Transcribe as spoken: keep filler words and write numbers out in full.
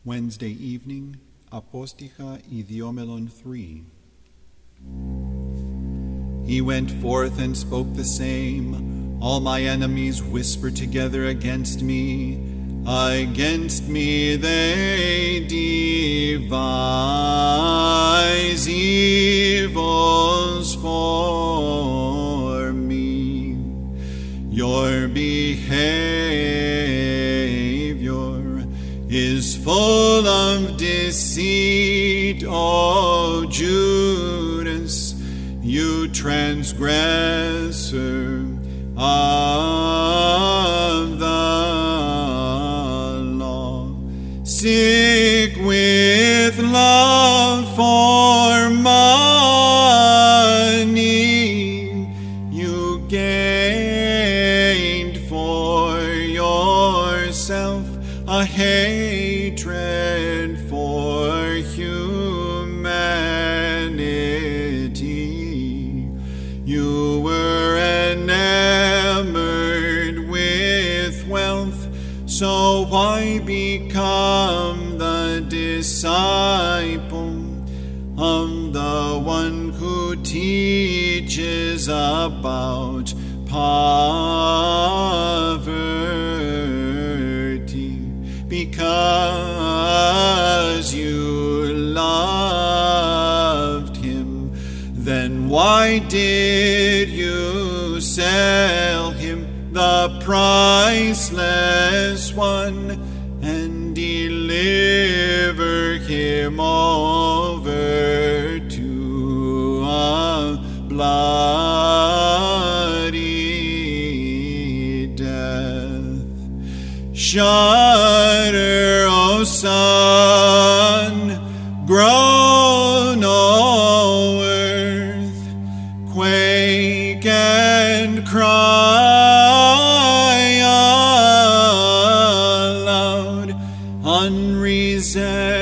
Wednesday evening, Apostica Idiomelon three. He went forth and spoke the same. All my enemies whisper together against me. Against me they devise evils for me. Your behavior is full of deceit, O Judas, you transgressor of the law. Sick with love for money, you gained for yourself a hatred for humanity. You were enamored with wealth, so why become the disciple of the one who teaches about poverty? Because you loved him, then why did you sell him, the priceless one, and deliver him over to a bloody death? Shudder, O sun, groan, O earth, quake and cry aloud, unreserved